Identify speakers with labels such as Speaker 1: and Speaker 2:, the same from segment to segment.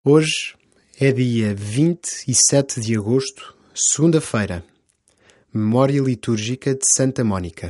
Speaker 1: Hoje é dia 27 de agosto, segunda-feira, memória litúrgica de Santa Mónica.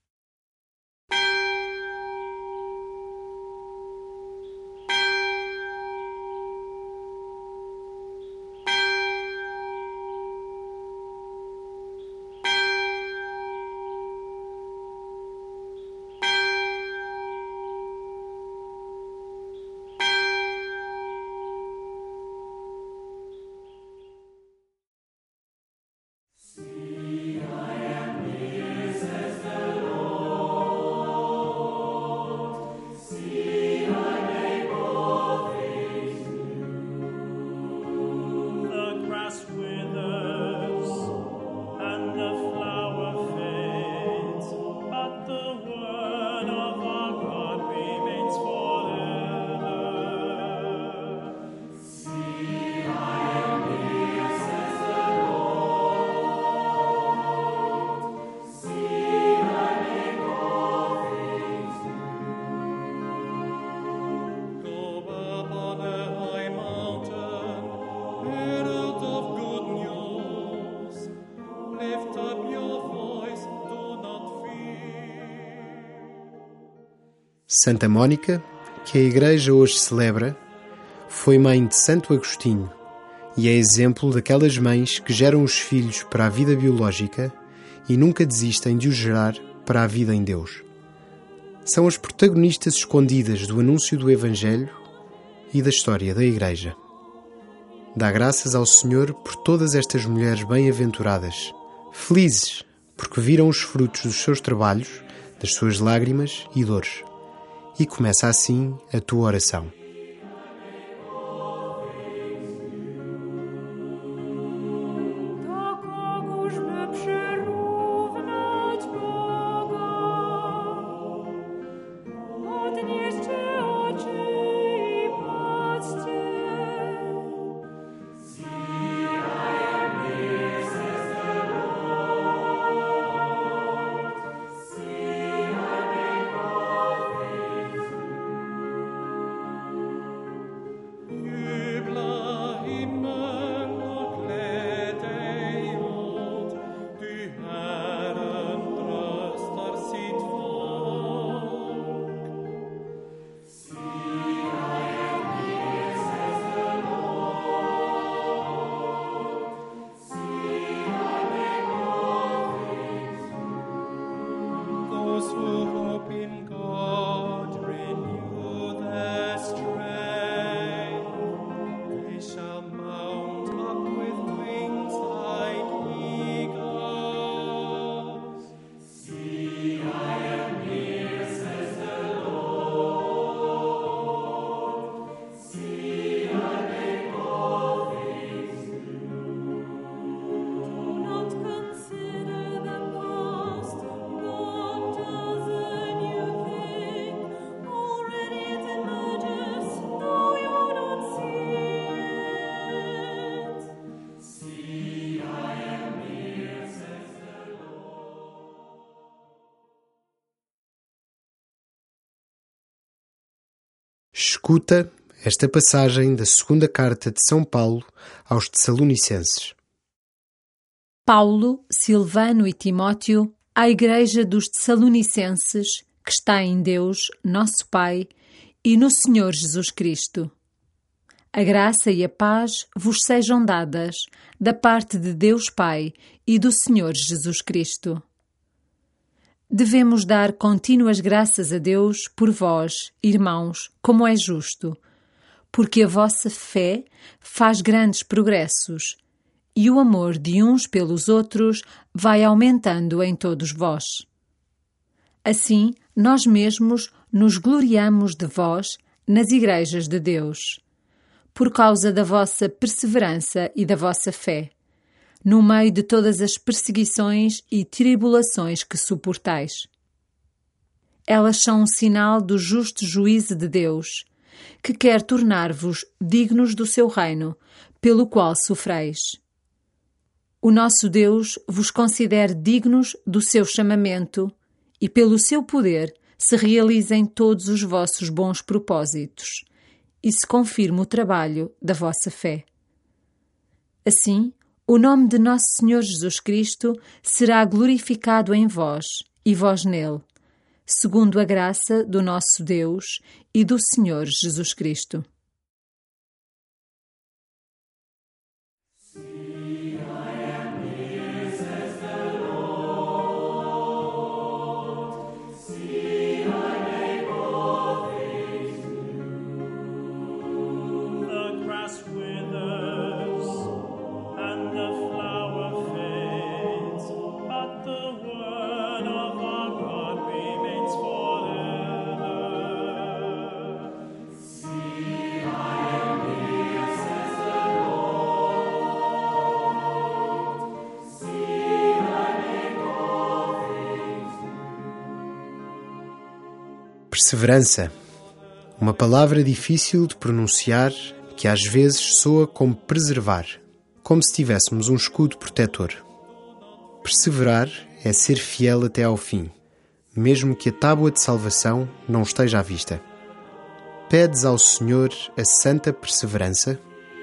Speaker 1: Santa Mónica, que a Igreja hoje celebra, foi mãe de Santo Agostinho e é exemplo daquelas mães que geram os filhos para a vida biológica e nunca desistem de os gerar para a vida em Deus. São as protagonistas escondidas do anúncio do Evangelho e da história da Igreja. Dá graças ao Senhor por todas estas mulheres bem-aventuradas, felizes porque viram os frutos dos seus trabalhos, das suas lágrimas e dores. E começa assim a tua oração. Escuta esta passagem da segunda carta de São Paulo aos Tessalonicenses.
Speaker 2: Paulo, Silvano e Timóteo, à Igreja dos Tessalonicenses, que está em Deus, nosso Pai, e no Senhor Jesus Cristo. A graça e a paz vos sejam dadas, da parte de Deus Pai e do Senhor Jesus Cristo. Devemos dar contínuas graças a Deus por vós, irmãos, como é justo, porque a vossa fé faz grandes progressos e o amor de uns pelos outros vai aumentando em todos vós. Assim, nós mesmos nos gloriamos de vós nas igrejas de Deus, por causa da vossa perseverança e da vossa fé, no meio de todas as perseguições e tribulações que suportais. Elas são um sinal do justo juízo de Deus, que quer tornar-vos dignos do seu reino, pelo qual sofreis. O nosso Deus vos considere dignos do seu chamamento e pelo seu poder se realizem todos os vossos bons propósitos. e se confirme o trabalho da vossa fé. Assim, o nome de nosso Senhor Jesus Cristo será glorificado em vós e vós nele, segundo a graça do nosso Deus e do Senhor Jesus Cristo.
Speaker 1: Perseverança, uma palavra difícil de pronunciar que às vezes soa como preservar, como se tivéssemos um escudo protetor. Perseverar é ser fiel até ao fim, mesmo que a tábua de salvação não esteja à vista. Pedes ao Senhor a santa perseverança?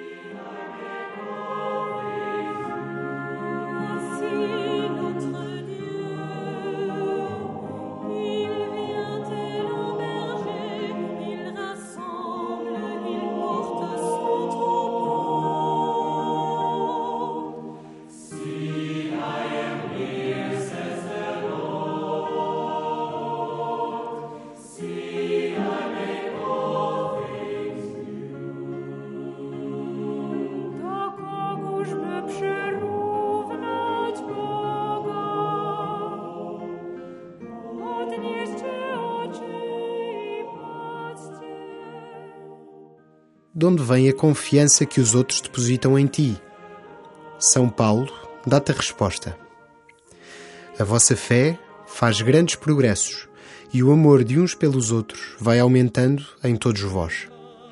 Speaker 1: De onde vem a confiança que os outros depositam em ti? São Paulo dá-te a resposta. A vossa fé faz grandes progressos e o amor de uns pelos outros vai aumentando em todos vós.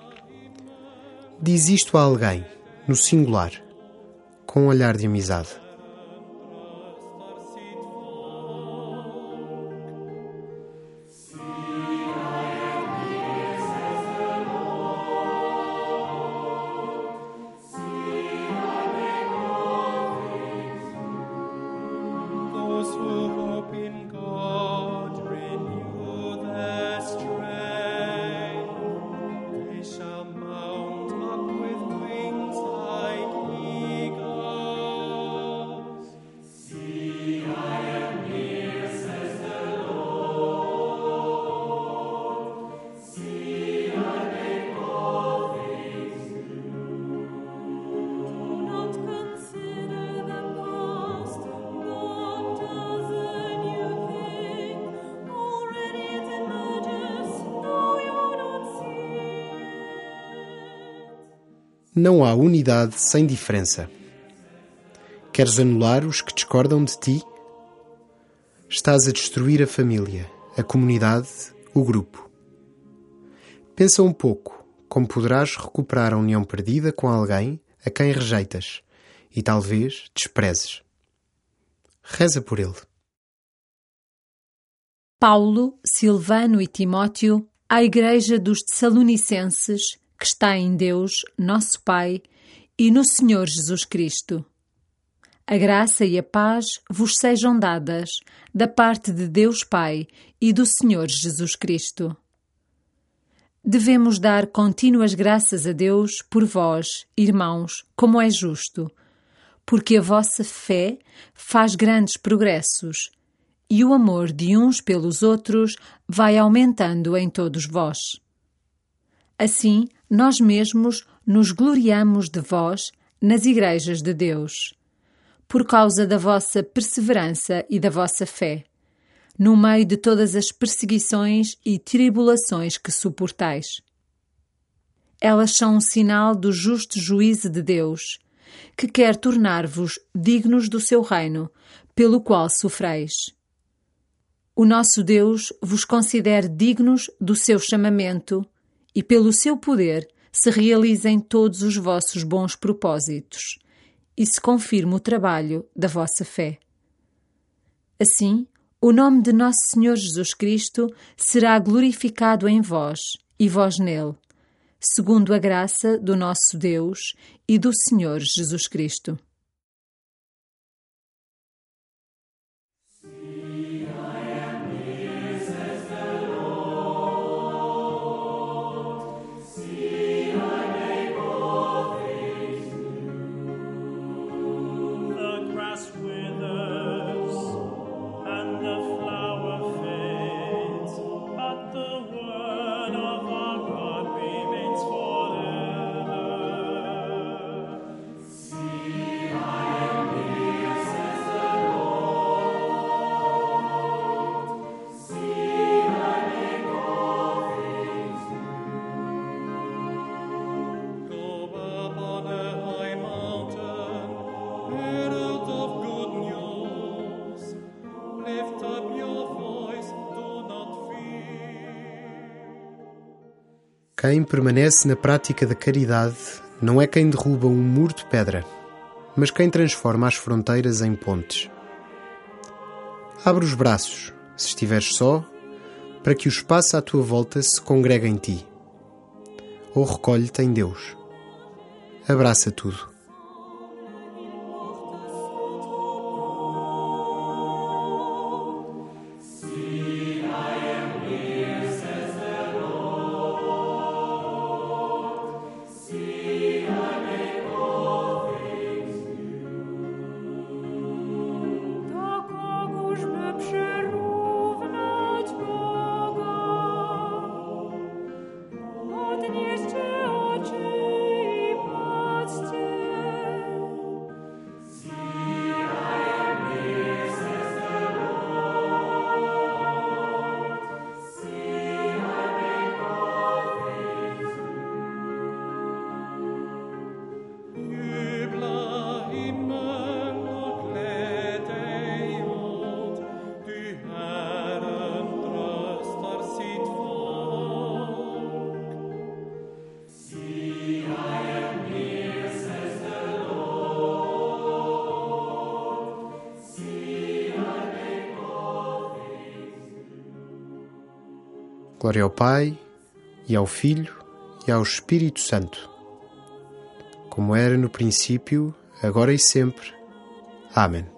Speaker 1: Diz isto a alguém, no singular, com um olhar de amizade. Não há unidade sem diferença. Queres anular os que discordam de ti? Estás a destruir a família, a comunidade, o grupo. Pensa um pouco como poderás recuperar a união perdida com alguém a quem rejeitas e talvez desprezes. Reza por ele.
Speaker 2: Paulo, Silvano e Timóteo, à Igreja dos Tessalonicenses, que está em Deus, nosso Pai, e no Senhor Jesus Cristo. A graça e a paz vos sejam dadas da parte de Deus Pai e do Senhor Jesus Cristo. Devemos dar contínuas graças a Deus por vós, irmãos, como é justo, porque a vossa fé faz grandes progressos e o amor de uns pelos outros vai aumentando em todos vós. Assim, nós mesmos nos gloriamos de vós nas igrejas de Deus, por causa da vossa perseverança e da vossa fé, no meio de todas as perseguições e tribulações que suportais. Elas são um sinal do justo juízo de Deus, que quer tornar-vos dignos do seu reino, pelo qual sofreis. O nosso Deus vos considere dignos do seu chamamento e pelo seu poder se realizem todos os vossos bons propósitos e se confirme o trabalho da vossa fé. Assim, o nome de nosso Senhor Jesus Cristo será glorificado em vós e vós nele, segundo a graça do nosso Deus e do Senhor Jesus Cristo.
Speaker 1: Quem permanece na prática da caridade não é quem derruba um muro de pedra, mas quem transforma as fronteiras em pontes. Abre os braços, se estiveres só, para que o espaço à tua volta se congregue em ti. Ou recolhe-te em Deus. Abraça tudo. Glória ao Pai, e ao Filho, e ao Espírito Santo, como era no princípio, agora e sempre. Amém.